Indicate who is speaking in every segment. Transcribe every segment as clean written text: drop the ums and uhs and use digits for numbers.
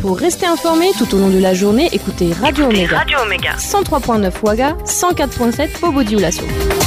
Speaker 1: Pour rester informé tout au long de la journée, écoutez Radio Omega. 103.9 Ouaga, 104.7 Bobo-Dioulasso.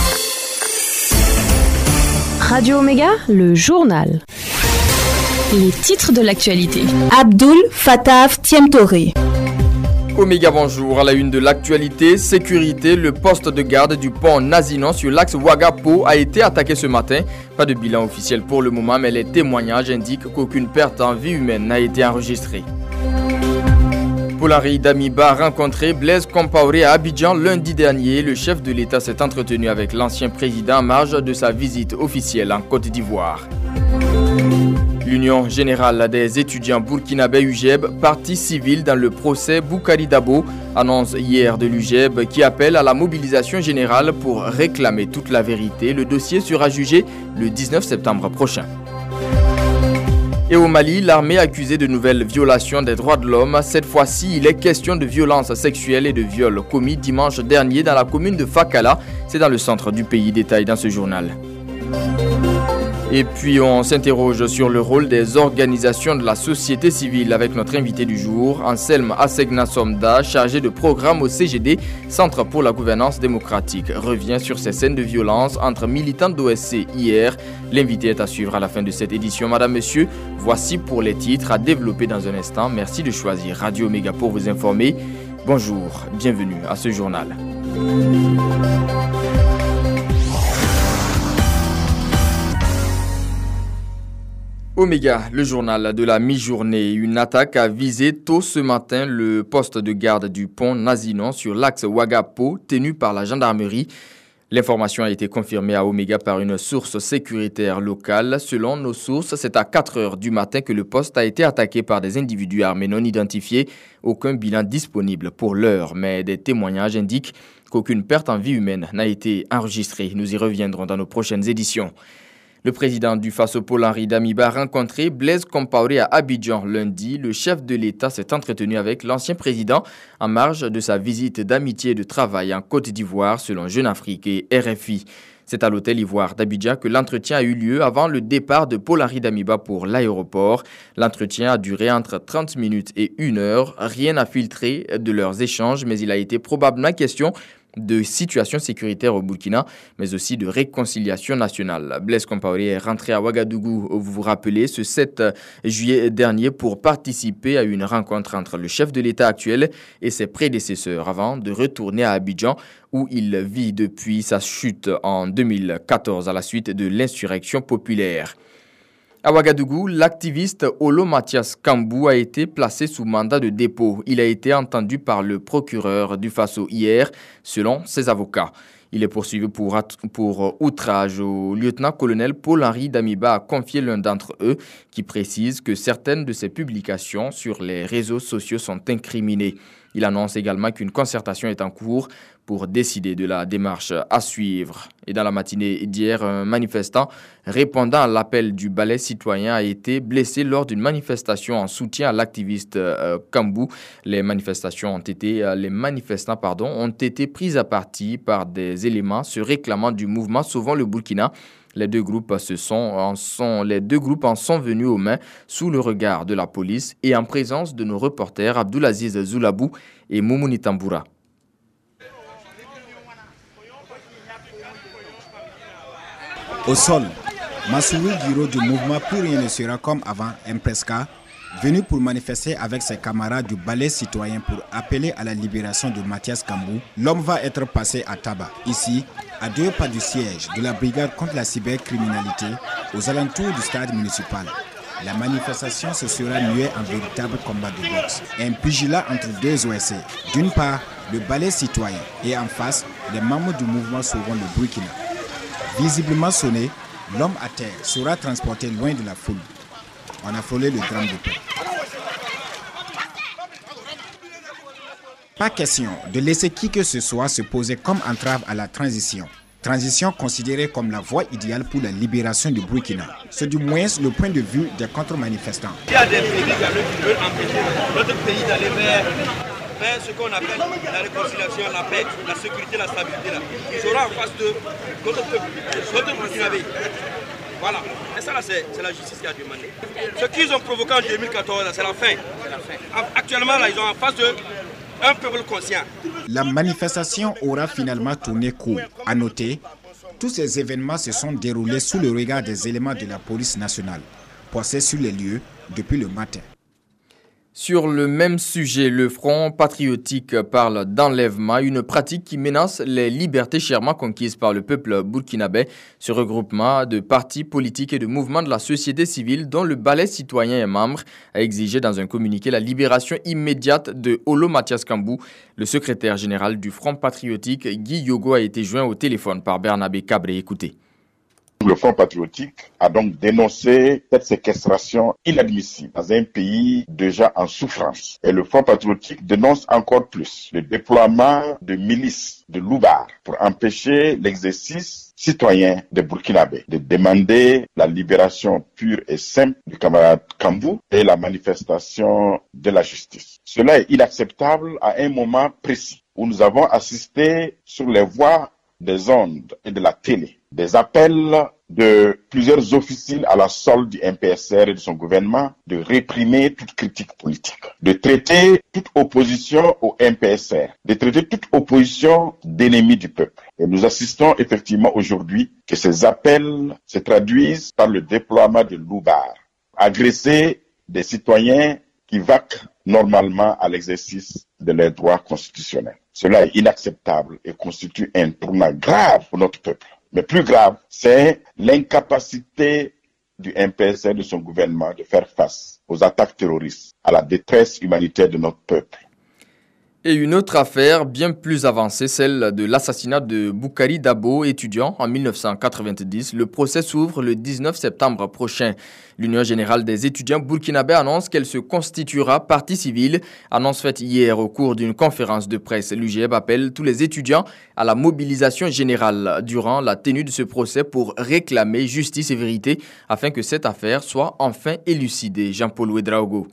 Speaker 1: Radio Omega, le journal. Les titres de l'actualité.
Speaker 2: Abdul Fattah Tiemtoré.
Speaker 3: Omega, bonjour. À la une de l'actualité, sécurité, le poste de garde du pont Nazinon sur l'axe Ouaga-Pau a été attaqué ce matin. Pas de bilan officiel pour le moment, mais les témoignages indiquent qu'aucune perte en vie humaine n'a été enregistrée. Paul-Henri Damiba a rencontré Blaise Compaoré à Abidjan lundi dernier. Le chef de l'État s'est entretenu avec l'ancien président en marge de sa visite officielle en Côte d'Ivoire. L'Union générale des étudiants burkinabés UGEB, partie civile dans le procès Boukari Dabo, annonce hier de l'UGEB qui appelle à la mobilisation générale pour réclamer toute la vérité. Le dossier sera jugé le 19 septembre prochain. Et au Mali, l'armée accusée de nouvelles violations des droits de l'homme. Cette fois-ci, il est question de violences sexuelles et de viols commis dimanche dernier dans la commune de Fakala. C'est dans le centre du pays, détail dans ce journal. Et puis on s'interroge sur le rôle des organisations de la société civile avec notre invité du jour, Anselme Assegna Somda, chargé de programme au CGD, Centre pour la gouvernance démocratique, revient sur ces scènes de violence entre militants d'OSC hier. L'invité est à suivre à la fin de cette édition. Madame, Monsieur, voici pour les titres à développer dans un instant. Merci de choisir Radio Omega pour vous informer. Bonjour, bienvenue à ce journal. Omega, le journal de la mi-journée. Une attaque a visé tôt ce matin le poste de garde du pont Nazinon sur l'axe Ouaga-Pau, tenu par la gendarmerie. L'information a été confirmée à Omega par une source sécuritaire locale. Selon nos sources, c'est à 4 heures du matin que le poste a été attaqué par des individus armés non identifiés. Aucun bilan disponible pour l'heure, mais des témoignages indiquent qu'aucune perte en vie humaine n'a été enregistrée. Nous y reviendrons dans nos prochaines éditions. Le président du FASO Paul-Henri Damiba a rencontré Blaise Compaoré à Abidjan lundi. Le chef de l'État s'est entretenu avec l'ancien président en marge de sa visite d'amitié et de travail en Côte d'Ivoire selon Jeune Afrique et RFI. C'est à l'hôtel Ivoire d'Abidjan que l'entretien a eu lieu avant le départ de Paul-Henri Damiba pour l'aéroport. L'entretien a duré entre 30 minutes et 1 heure. Rien n'a filtré de leurs échanges, mais il a été probablement question de situation sécuritaire au Burkina, mais aussi de réconciliation nationale. Blaise Compaoré est rentré à Ouagadougou, vous vous rappelez, ce 7 juillet dernier pour participer à une rencontre entre le chef de l'État actuel et ses prédécesseurs avant de retourner à Abidjan où il vit depuis sa chute en 2014 à la suite de l'insurrection populaire. À Ouagadougou, l'activiste Olo Mathias Kambou a été placé sous mandat de dépôt. Il a été entendu par le procureur du FASO hier, selon ses avocats. Il est poursuivi pour outrage au lieutenant-colonel Paul-Henri Damiba a confié l'un d'entre eux qui précise que certaines de ses publications sur les réseaux sociaux sont incriminées. Il annonce également qu'une concertation est en cours pour décider de la démarche à suivre. Et dans la matinée d'hier, un manifestant répondant à l'appel du balai citoyen a été blessé lors d'une manifestation en soutien à l'activiste Kambou. Les manifestants ont été pris à partie par des éléments se réclamant du mouvement Sauvons le Burkina. Les deux groupes en sont venus aux mains sous le regard de la police et en présence de nos reporters Abdoulaziz Zoulabou et Moumouni Tamboura.
Speaker 4: Au sol, Massourou Giro du mouvement Plus rien ne sera comme avant, MPSK, venu pour manifester avec ses camarades du balai citoyen pour appeler à la libération de Mathias Kambou, l'homme va être passé à tabac. Ici, à 2 pas du siège de la brigade contre la cybercriminalité, aux alentours du stade municipal. La manifestation se sera muée en véritable combat de boxe. Un pugilat entre deux OSC. D'une part, le balai citoyen et en face, les membres du mouvement Sauvons le Burkina. Visiblement sonné, l'homme à terre sera transporté loin de la foule. On a frôlé le drame de paix. Pas question de laisser qui que ce soit se poser comme entrave à la transition. Transition considérée comme la voie idéale pour la libération du Burkina. C'est du moins le point de vue des contre-manifestants.
Speaker 5: Il y a des pays qui veulent empêcher notre pays d'aller vers ce qu'on appelle la réconciliation, la paix, la sécurité, la stabilité. Ils auront en face de notre peuple, notre Burkinabé. Voilà. Et ça, là, c'est la justice qui a demandé. Ce qu'ils ont provoqué en 2014, c'est la fin. Actuellement, là, ils ont en face d'eux un peuple conscient.
Speaker 4: La manifestation aura finalement tourné court. À noter, tous ces événements se sont déroulés sous le regard des éléments de la police nationale, postés sur les lieux depuis le matin.
Speaker 3: Sur le même sujet, le Front patriotique parle d'enlèvement, une pratique qui menace les libertés chèrement conquises par le peuple burkinabé. Ce regroupement de partis politiques et de mouvements de la société civile dont le Balai citoyen est membre a exigé dans un communiqué la libération immédiate de Olo Mathias Kambou. Le secrétaire général du Front patriotique, Guy Yogo, a été joint au téléphone par Bernabé Cabré. Écoutez.
Speaker 6: Le Front patriotique a donc dénoncé cette séquestration inadmissible dans un pays déjà en souffrance. Et le Front patriotique dénonce encore plus le déploiement de milices de loupards pour empêcher l'exercice citoyen des Burkinabés, de demander la libération pure et simple du camarade Kambou et la manifestation de la justice. Cela est inacceptable à un moment précis où nous avons assisté sur les voies des ondes et de la télé des appels de plusieurs officines à la solde du MPSR et de son gouvernement de réprimer toute critique politique, de traiter toute opposition au MPSR, de traiter toute opposition d'ennemis du peuple. Et nous assistons effectivement aujourd'hui que ces appels se traduisent par le déploiement de loupards, agresser des citoyens qui vaquent normalement à l'exercice de leurs droits constitutionnels. Cela est inacceptable et constitue un tournant grave pour notre peuple. Mais plus grave, c'est l'incapacité du MPSR et de son gouvernement de faire face aux attaques terroristes, à la détresse humanitaire de notre peuple.
Speaker 3: Et une autre affaire bien plus avancée, celle de l'assassinat de Boukari Dabo, étudiant en 1990. Le procès s'ouvre le 19 septembre prochain. L'Union générale des étudiants burkinabés annonce qu'elle se constituera partie civile. Annonce faite hier au cours d'une conférence de presse. L'UGB appelle tous les étudiants à la mobilisation générale durant la tenue de ce procès pour réclamer justice et vérité afin que cette affaire soit enfin élucidée. Jean-Paul Ouedraogo.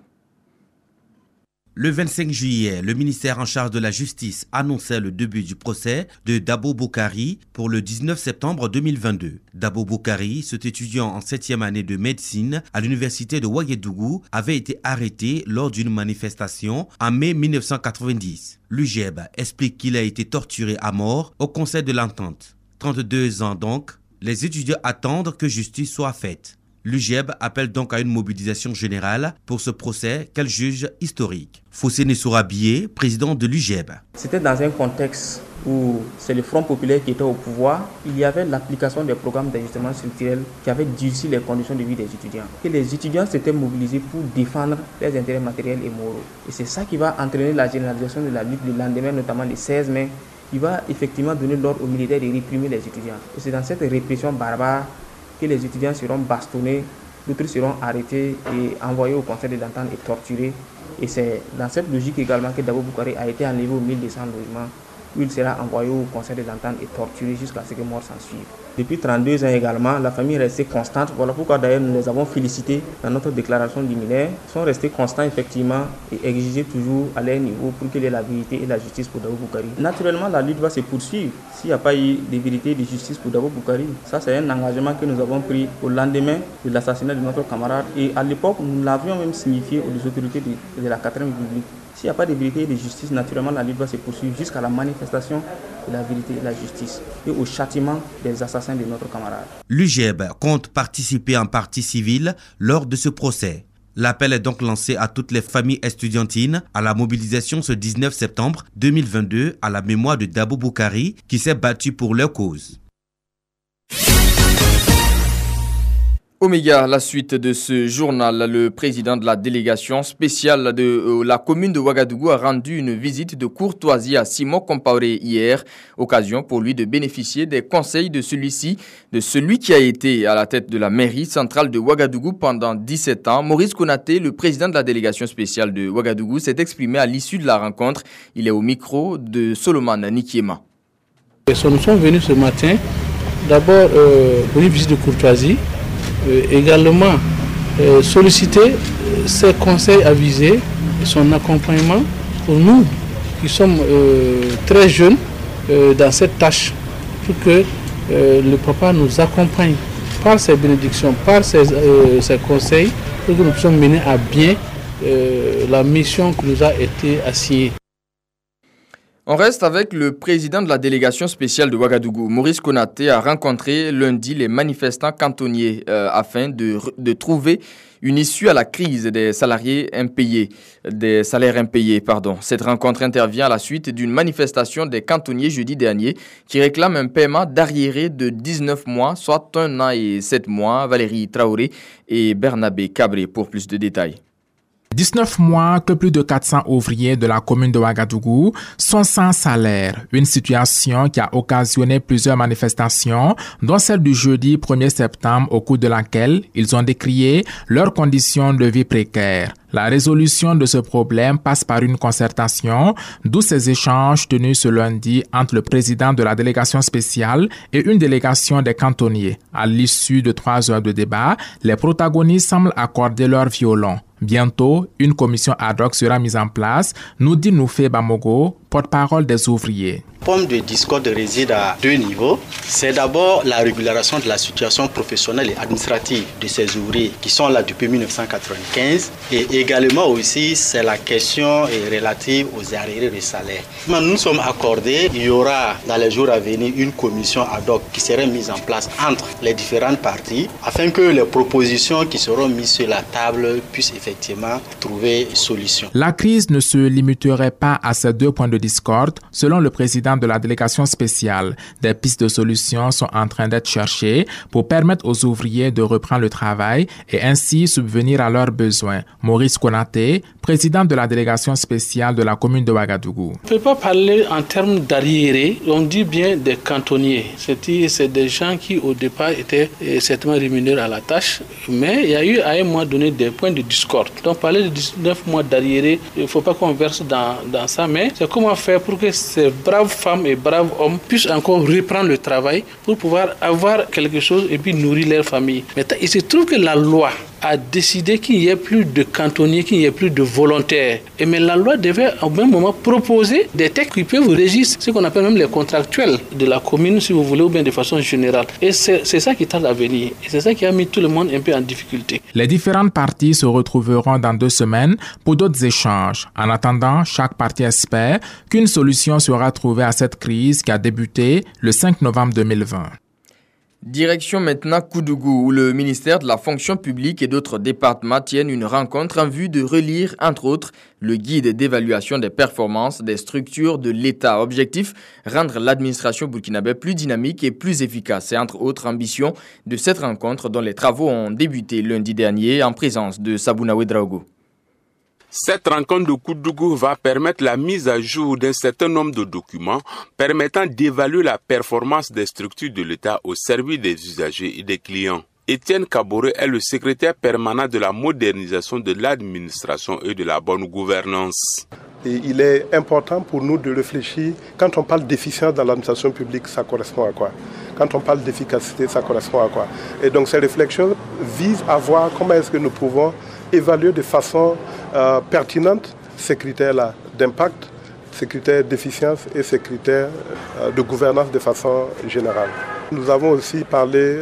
Speaker 7: Le 25 juillet, le ministère en charge de la justice annonçait le début du procès de Dabo Boukari pour le 19 septembre 2022. Dabo Boukari, cet étudiant en 7e année de médecine à l'université de Ouagadougou, avait été arrêté lors d'une manifestation en mai 1990. L'UGB explique qu'il a été torturé à mort au Conseil de l'Entente. 32 ans donc, les étudiants attendent que justice soit faite. L'UGB appelle donc à une mobilisation générale pour ce procès qu'elle juge historique. Fossé Nessourabié, président de l'UGB.
Speaker 8: C'était dans un contexte où c'est le Front populaire qui était au pouvoir. Il y avait l'application des programmes d'ajustement structurel qui avaient durci les conditions de vie des étudiants. Et les étudiants s'étaient mobilisés pour défendre leurs intérêts matériels et moraux. Et c'est ça qui va entraîner la généralisation de la lutte le lendemain, notamment le 16 mai, qui va effectivement donner l'ordre aux militaires de réprimer les étudiants. Et c'est dans cette répression barbare que les étudiants seront bastonnés, d'autres seront arrêtés et envoyés au conseil de l'entente et torturés. Et c'est dans cette logique également que Dabo Boukari a été enlevé au 1200 logements, où il sera envoyé au conseil de l'entente et torturé jusqu'à ce que mort s'en suive. Depuis 32 ans également, la famille est restée constante. Voilà pourquoi d'ailleurs nous les avons félicités dans notre déclaration liminaire. Ils sont restés constants effectivement et exigés toujours à leur niveau pour qu'il y ait la vérité et la justice pour Dabo Boukari. Naturellement, la lutte va se poursuivre s'il n'y a pas eu de vérité et de justice pour Dabo Boukari. Ça, c'est un engagement que nous avons pris au lendemain de l'assassinat de notre camarade. Et à l'époque, nous l'avions même signifié aux autorités de la 4e République. S'il n'y a pas de vérité et de justice, naturellement, la lutte va se poursuivre jusqu'à la manifestation de la vérité et la justice et au châtiment des assassins de notre camarade.
Speaker 7: L'UGB compte participer en partie civile lors de ce procès. L'appel est donc lancé à toutes les familles estudiantines à la mobilisation ce 19 septembre 2022 à la mémoire de Dabo Boukari qui s'est battu pour leur cause.
Speaker 3: Oméga, la suite de ce journal, le président de la délégation spéciale de la commune de Ouagadougou a rendu une visite de courtoisie à Simon Compaoré hier, occasion pour lui de bénéficier des conseils de celui qui a été à la tête de la mairie centrale de Ouagadougou pendant 17 ans. Maurice Konaté, le président de la délégation spéciale de Ouagadougou, s'est exprimé à l'issue de la rencontre. Il est au micro de Solomon Nikiema.
Speaker 9: Nous sommes venus ce matin, d'abord pour une visite de courtoisie. Également solliciter ses conseils avisés, son accompagnement pour nous qui sommes très jeunes dans cette tâche pour que le papa nous accompagne par ses bénédictions, par ses conseils, pour que nous puissions mener à bien la mission qui nous a été assignée.
Speaker 3: On reste avec le président de la délégation spéciale de Ouagadougou. Maurice Konaté a rencontré lundi les manifestants cantonniers afin de trouver une issue à la crise des salaires impayés. Cette rencontre intervient à la suite d'une manifestation des cantonniers jeudi dernier qui réclame un paiement d'arriéré de 19 mois, soit 1 an et 7 mois. Valérie Traoré et Bernabé Cabré pour plus de détails.
Speaker 10: 19 mois que plus de 400 ouvriers de la commune de Ouagadougou sont sans salaire. Une situation qui a occasionné plusieurs manifestations, dont celle du jeudi 1er septembre au cours de laquelle ils ont décrié leurs conditions de vie précaires. La résolution de ce problème passe par une concertation, d'où ces échanges tenus ce lundi entre le président de la délégation spéciale et une délégation des cantonniers. À l'issue de 3 heures de débat, les protagonistes semblent accorder leur violon. Bientôt, une commission ad hoc sera mise en place, nous dit Noufé Bamogo, porte-parole des ouvriers.
Speaker 11: Le point de discorde réside à 2 niveaux. C'est d'abord la régularisation de la situation professionnelle et administrative de ces ouvriers qui sont là depuis 1995 et également aussi c'est la question relative aux arriérés de salaire. Nous sommes accordés, il y aura dans les jours à venir une commission ad hoc qui sera mise en place entre les différentes parties afin que les propositions qui seront mises sur la table puissent effectivement trouver une solution.
Speaker 10: La crise ne se limiterait pas à ces 2 points de discorde, selon le président de la délégation spéciale. Des pistes de solutions sont en train d'être cherchées pour permettre aux ouvriers de reprendre le travail et ainsi subvenir à leurs besoins. Maurice Konaté, président de la délégation spéciale de la commune de Ouagadougou.
Speaker 9: On ne peut pas parler en termes d'arriérés, on dit bien des cantonniers. C'est des gens qui au départ étaient certainement rémunérés à la tâche, mais il y a eu à un moment donné des points de discorde. Donc parler de 19 mois d'arriérés, il ne faut pas qu'on verse dans ça, mais c'est comment faire pour que ces braves femmes et braves hommes puissent encore reprendre le travail pour pouvoir avoir quelque chose et puis nourrir leur famille. Maintenant, il se trouve que la loi a décidé qu'il n'y ait plus de cantonniers, qu'il n'y ait plus de volontaires. Mais la loi devait au même moment proposer des textes qui peuvent régir ce qu'on appelle même les contractuels de la commune, si vous voulez, ou bien de façon générale. Et c'est ça qui tarde à venir. Et c'est ça qui a mis tout le monde un peu en difficulté.
Speaker 10: Les différentes parties se retrouveront dans 2 semaines pour d'autres échanges. En attendant, chaque partie espère qu'une solution sera trouvée à cette crise qui a débuté le 5 novembre 2020.
Speaker 3: Direction maintenant Koudougou, où le ministère de la fonction publique et d'autres départements tiennent une rencontre en vue de relire, entre autres, le guide d'évaluation des performances des structures de l'État. Objectif, rendre l'administration burkinabé plus dynamique et plus efficace. C'est entre autres ambitions de cette rencontre dont les travaux ont débuté lundi dernier en présence de Sabouna Ouedraogo.
Speaker 12: Cette rencontre de Koudougou va permettre la mise à jour d'un certain nombre de documents permettant d'évaluer la performance des structures de l'État au service des usagers et des clients. Étienne Kaboré est le secrétaire permanent de la modernisation de l'administration et de la bonne gouvernance.
Speaker 13: Et il est important pour nous de réfléchir, quand on parle d'efficience dans l'administration publique, ça correspond à quoi? Quand on parle d'efficacité, ça correspond à quoi? Et donc ces réflexions visent à voir comment est-ce que nous pouvons évaluer de façon pertinente ces critères-là d'impact, ces critères d'efficience et ces critères de gouvernance de façon générale. Nous avons aussi parlé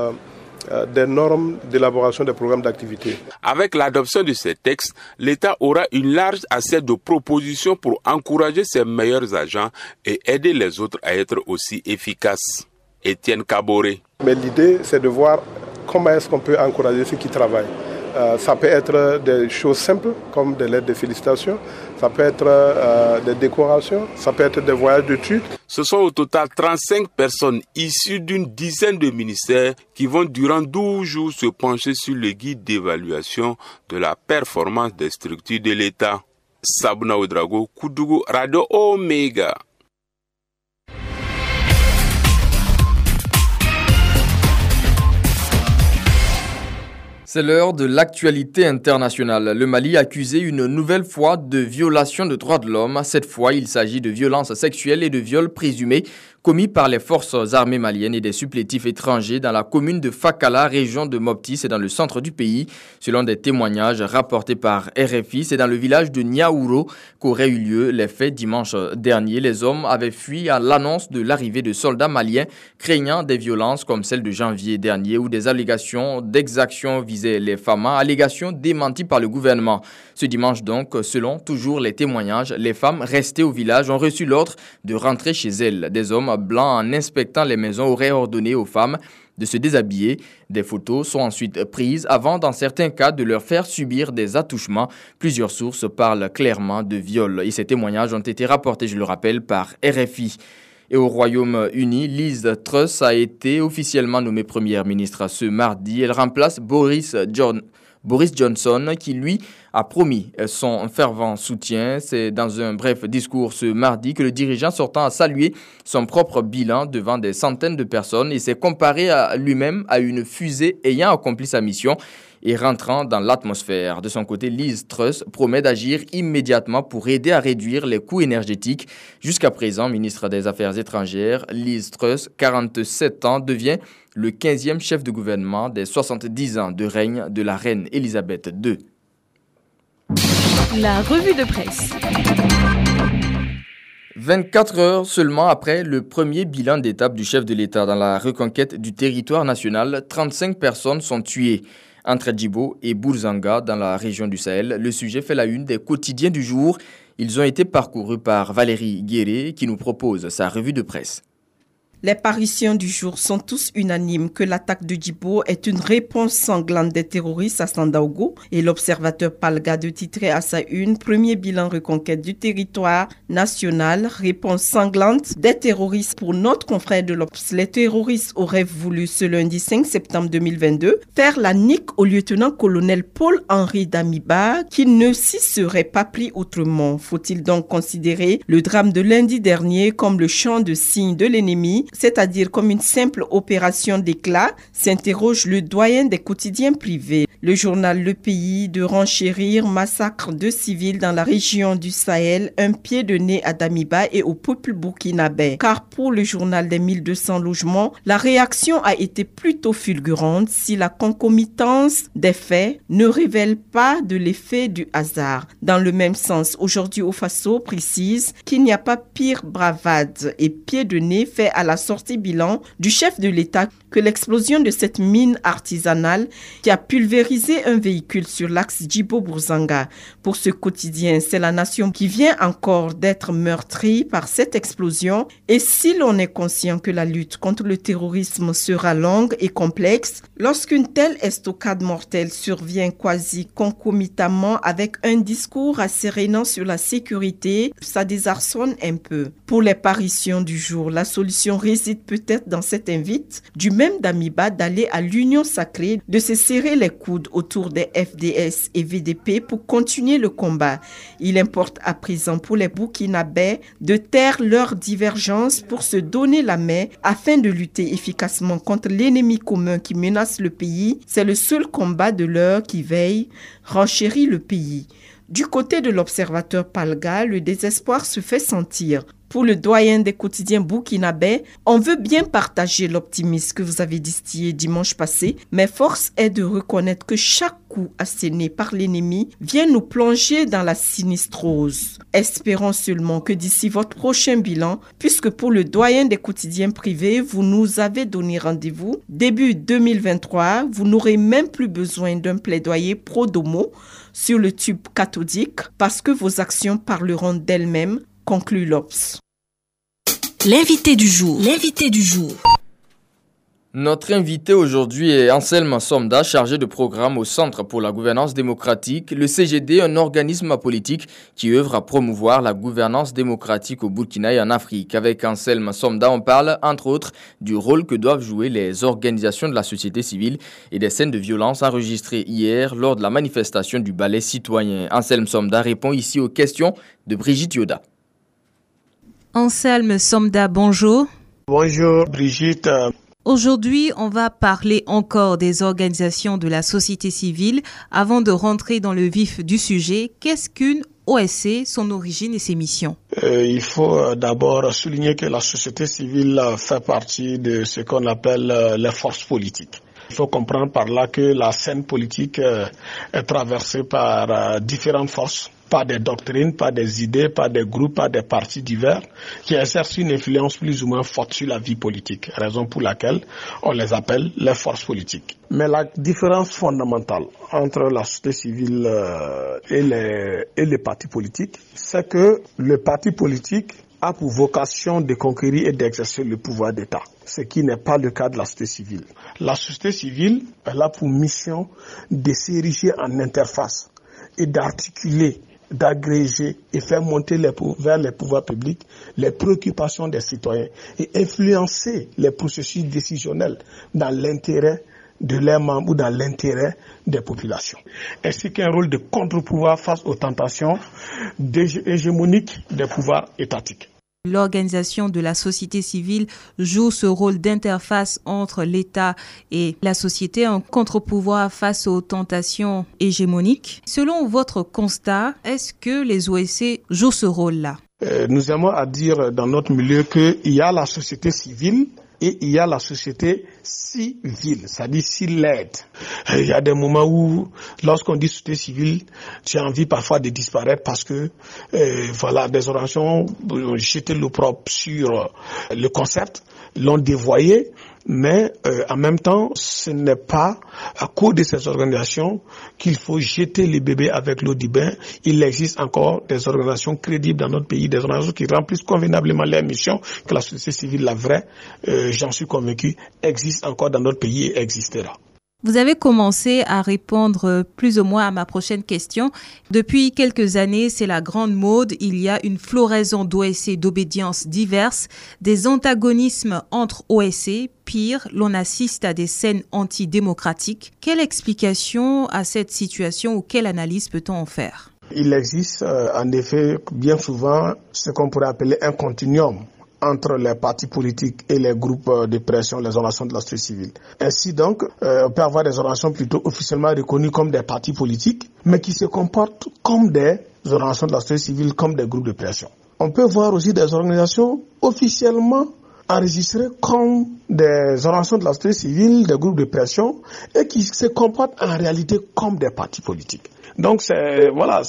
Speaker 13: des normes d'élaboration des programmes d'activité.
Speaker 12: Avec l'adoption de ces textes, l'État aura une large assiette de propositions pour encourager ses meilleurs agents et aider les autres à être aussi efficaces. Étienne Kaboré.
Speaker 13: Mais l'idée, c'est de voir comment est-ce qu'on peut encourager ceux qui travaillent. Ça peut être des choses simples comme des lettres de félicitations, ça peut être des décorations, ça peut être des voyages d'études.
Speaker 12: Ce sont au total 35 personnes issues d'une dizaine de ministères qui vont durant 12 jours se pencher sur le guide d'évaluation de la performance des structures de l'État. Sabouna Ouedraogo, Koudougou, Radio Omega.
Speaker 3: C'est l'heure de l'actualité internationale. Le Mali accusé une nouvelle fois de violation de droits de l'homme. Cette fois, il s'agit de violences sexuelles et de viols présumés commis par les forces armées maliennes et des supplétifs étrangers dans la commune de Fakala, région de Mopti, c'est dans le centre du pays. Selon des témoignages rapportés par RFI, c'est dans le village de Niaouro qu'auraient eu lieu les faits dimanche dernier. Les hommes avaient fui à l'annonce de l'arrivée de soldats maliens, craignant des violences comme celle de janvier dernier où des allégations d'exactions visaient les femmes, allégations démenties par le gouvernement. Ce dimanche donc, selon toujours les témoignages, les femmes restées au village ont reçu l'ordre de rentrer chez elles. Des hommes blancs, en inspectant les maisons, auraient ordonné aux femmes de se déshabiller. Des photos sont ensuite prises avant, dans certains cas, de leur faire subir des attouchements. Plusieurs sources parlent clairement de viol et ces témoignages ont été rapportés, je le rappelle, par RFI. Et au Royaume-Uni, Liz Truss a été officiellement nommée première ministre ce mardi. Elle remplace Boris Johnson qui, lui, a promis son fervent soutien. C'est dans un bref discours ce mardi que le dirigeant sortant a salué son propre bilan devant des centaines de personnes et s'est comparé à lui-même à une fusée ayant accompli sa mission et rentrant dans l'atmosphère. De son côté, Liz Truss promet d'agir immédiatement pour aider à réduire les coûts énergétiques. Jusqu'à présent, ministre des Affaires étrangères, Liz Truss, 47 ans, devient le 15e chef de gouvernement des 70 ans de règne de la reine Elisabeth II.
Speaker 1: La revue de presse.
Speaker 3: 24 heures seulement après le premier bilan d'étape du chef de l'État dans la reconquête du territoire national, 35 personnes sont tuées. Entre Djibo et Bourzanga, dans la région du Sahel, le sujet fait la une des quotidiens du jour. Ils ont été parcourus par Valérie Guéré qui nous propose sa revue de presse.
Speaker 14: Les parutions du jour sont tous unanimes que l'attaque de Djibo est une réponse sanglante des terroristes à Sandaogo et l'observateur Palga de titrer à sa une « Premier bilan reconquête du territoire national, réponse sanglante des terroristes » pour notre confrère de l'Obs. Les terroristes auraient voulu ce lundi 5 septembre 2022 faire la nique au lieutenant-colonel Paul-Henri Damiba qui ne s'y serait pas pris autrement. Faut-il donc considérer le drame de lundi dernier comme le champ de signe de l'ennemi, c'est-à-dire comme une simple opération d'éclat, s'interroge le doyen des quotidiens privés. Le journal Le Pays de renchérir massacre de civils dans la région du Sahel, un pied de nez à Damiba et au peuple burkinabé. Car pour le journal des 1200 logements, la réaction a été plutôt fulgurante si la concomitance des faits ne révèle pas de l'effet du hasard. Dans le même sens, aujourd'hui au Faso précise qu'il n'y a pas pire bravade et pied de nez fait à la sortie bilan du chef de l'État que l'explosion de cette mine artisanale qui a pulvérisé un véhicule sur l'axe Djibo-Bourzanga. Pour ce quotidien, c'est la nation qui vient encore d'être meurtrie par cette explosion. Et si l'on est conscient que la lutte contre le terrorisme sera longue et complexe, lorsqu'une telle estocade mortelle survient quasi concomitamment avec un discours assérénant sur la sécurité, ça désarçonne un peu. Pour les parutions du jour, la solution réside peut-être dans cette invite du même Damiba d'aller à l'union sacrée, de se serrer les coudes autour des FDS et VDP pour continuer le combat. Il importe à présent pour les Burkinabés de taire leurs divergences pour se donner la main afin de lutter efficacement contre l'ennemi commun qui menace le pays. C'est le seul combat de l'heure qui veille, renchérit le pays. Du côté de l'observateur Palga, le désespoir se fait sentir. Pour le doyen des quotidiens burkinabés, on veut bien partager l'optimisme que vous avez distillé dimanche passé, mais force est de reconnaître que chaque coup asséné par l'ennemi vient nous plonger dans la sinistrose. Espérons seulement que d'ici votre prochain bilan, puisque pour le doyen des quotidiens privés, vous nous avez donné rendez-vous début 2023, vous n'aurez même plus besoin d'un plaidoyer pro-domo sur le tube cathodique parce que vos actions parleront d'elles-mêmes, conclut l'Obs.
Speaker 2: L'invité du jour.
Speaker 3: Notre invité aujourd'hui est Anselme Somda, chargé de programme au Centre pour la gouvernance démocratique, le CGD, un organisme politique qui œuvre à promouvoir la gouvernance démocratique au Burkina et en Afrique. Avec Anselme Somda, on parle entre autres du rôle que doivent jouer les organisations de la société civile et des scènes de violence enregistrées hier lors de la manifestation du ballet citoyen. Anselme Somda répond ici aux questions de Brigitte Yoda.
Speaker 15: Anselme Somda, bonjour.
Speaker 16: Bonjour Brigitte.
Speaker 15: Aujourd'hui, on va parler encore des organisations de la société civile. Avant de rentrer dans le vif du sujet, qu'est-ce qu'une OSC, son origine et ses missions?
Speaker 16: il faut d'abord souligner que la société civile fait partie de ce qu'on appelle les forces politiques. Il faut comprendre par là que la scène politique est traversée par différentes forces, par des doctrines, par des idées, par des groupes, par des partis divers qui exercent une influence plus ou moins forte sur la vie politique, raison pour laquelle on les appelle les forces politiques. Mais la différence fondamentale entre la société civile et les partis politiques, c'est que le parti politique a pour vocation de conquérir et d'exercer le pouvoir d'État, ce qui n'est pas le cas de la société civile. La société civile, elle a pour mission de s'ériger en interface et d'articuler, d'agréger et faire monter vers les pouvoirs publics les préoccupations des citoyens et influencer les processus décisionnels dans l'intérêt de leurs membres ou dans l'intérêt des populations, ainsi qu'un rôle de contre-pouvoir face aux tentations hégémoniques des pouvoirs étatiques.
Speaker 15: L'organisation de la société civile joue ce rôle d'interface entre l'État et la société en contre-pouvoir face aux tentations hégémoniques. Selon votre constat, est-ce que les OSC jouent ce rôle-là?
Speaker 16: Nous aimons à dire dans notre milieu qu'il y a la société civile et il y a la société civile, c'est-à-dire l'aide. Il y a des moments où, lorsqu'on dit société civile, tu as envie parfois de disparaître parce que, des organisations ont jeté l'opprobre sur le concept, l'ont dévoyé, mais en même temps, ce n'est pas à cause de ces organisations qu'il faut jeter les bébés avec l'eau du bain. Il existe encore des organisations crédibles dans notre pays, des organisations qui remplissent convenablement leur mission, que la société civile, la vraie, j'en suis convaincu, existe encore dans notre pays et existera.
Speaker 15: Vous avez commencé à répondre plus ou moins à ma prochaine question. Depuis quelques années, c'est la grande mode. Il y a une floraison d'OSC d'obédience diverses, des antagonismes entre OSC. Pire, l'on assiste à des scènes antidémocratiques. Quelle explication à cette situation ou quelle analyse peut-on en faire?
Speaker 16: Il existe en effet bien souvent ce qu'on pourrait appeler un continuum entre les partis politiques et les groupes de pression, les organisations de la société civile. Ainsi donc, on peut avoir des organisations plutôt officiellement reconnues comme des partis politiques, mais qui se comportent comme des organisations de la société civile, comme des groupes de pression. On peut voir aussi des organisations officiellement enregistrées comme des organisations de la société civile, des groupes de pression, et qui se comportent en réalité comme des partis politiques. Donc c'est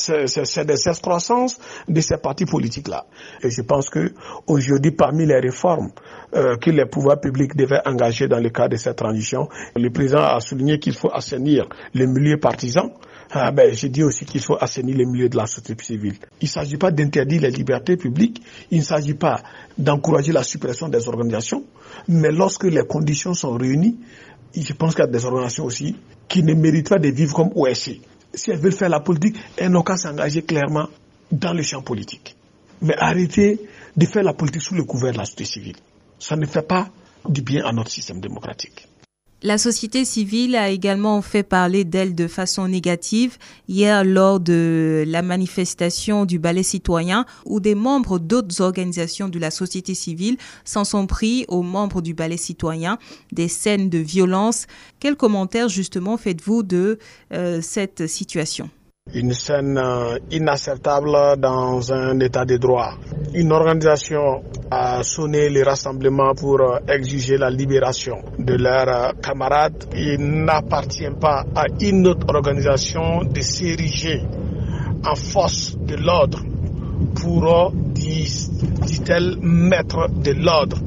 Speaker 16: des excroissances de ces partis politiques-là. Et je pense que aujourd'hui, parmi les réformes que les pouvoirs publics devaient engager dans le cadre de cette transition, le président a souligné qu'il faut assainir les milieux partisans. Je dis aussi qu'il faut assainir les milieux de la société civile. Il ne s'agit pas d'interdire les libertés publiques, il ne s'agit pas d'encourager la suppression des organisations, mais lorsque les conditions sont réunies, je pense qu'il y a des organisations aussi qui ne méritent pas de vivre comme OSC. Si elles veulent faire la politique, elles n'ont qu'à s'engager clairement dans le champ politique. Mais arrêtez de faire la politique sous le couvert de la société civile. Ça ne fait pas du bien à notre système démocratique.
Speaker 15: La société civile a également fait parler d'elle de façon négative hier lors de la manifestation du ballet citoyen où des membres d'autres organisations de la société civile s'en sont pris aux membres du ballet citoyen, des scènes de violence. Quels commentaires justement faites-vous de cette situation ?
Speaker 16: Une scène inacceptable dans un état de droit. Une organisation a sonné les rassemblements pour exiger la libération de leurs camarades. Il n'appartient pas à une autre organisation de s'ériger en force de l'ordre pour, dit-elle, mettre de l'ordre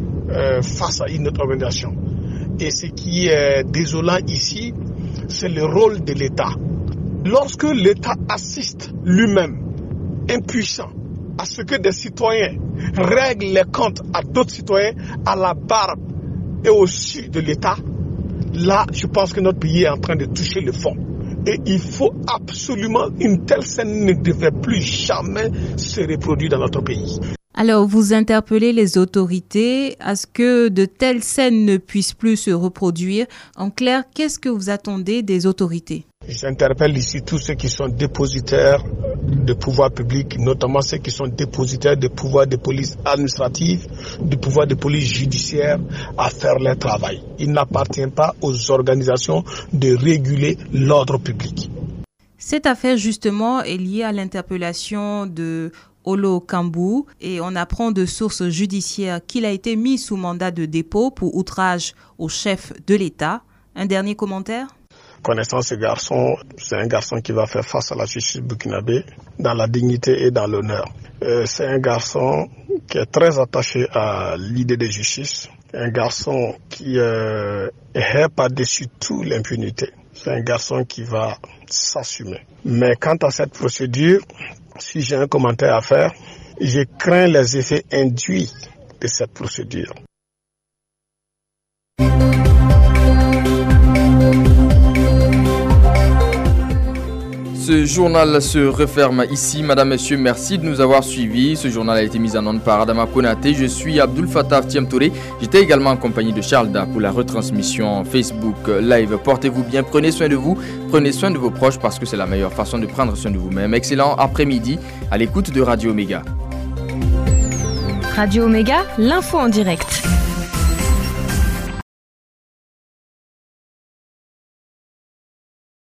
Speaker 16: face à une autre organisation. Et ce qui est désolant ici, c'est le rôle de l'État. Lorsque l'État assiste lui-même, impuissant, à ce que des citoyens règlent les comptes à d'autres citoyens à la barbe et au-dessus de l'État, là, je pense que notre pays est en train de toucher le fond. Et il faut absolument, une telle scène ne devrait plus jamais se reproduire dans notre pays.
Speaker 15: Alors, vous interpellez les autorités à ce que de telles scènes ne puissent plus se reproduire. En clair, qu'est-ce que vous attendez des autorités ?
Speaker 16: J'interpelle ici tous ceux qui sont dépositaires de pouvoir public, notamment ceux qui sont dépositaires de pouvoir de police administrative, de pouvoir de police judiciaire, à faire leur travail. Il n'appartient pas aux organisations de réguler l'ordre public.
Speaker 15: Cette affaire, justement, est liée à l'interpellation de Olo Kambou, et on apprend de sources judiciaires qu'il a été mis sous mandat de dépôt pour outrage au chef de l'État. Un dernier commentaire ?
Speaker 16: Connaissant ce garçon, c'est un garçon qui va faire face à la justice burkinabé dans la dignité et dans l'honneur. C'est un garçon qui est très attaché à l'idée de justice, un garçon qui est par-dessus tout l'impunité. C'est un garçon qui va s'assumer. Mais quant à cette procédure, si j'ai un commentaire à faire, je crains les effets induits de cette procédure.
Speaker 3: Ce journal se referme ici. Madame, Messieurs, merci de nous avoir suivis. Ce journal a été mis en onde par Adama Konaté. Je suis Abdul Fattah Tiamtouré. J'étais également en compagnie de Charles Da pour la retransmission Facebook Live. Portez-vous bien, prenez soin de vous, prenez soin de vos proches parce que c'est la meilleure façon de prendre soin de vous-même. Excellent après-midi à l'écoute de Radio Omega.
Speaker 1: Radio Omega, l'info en direct.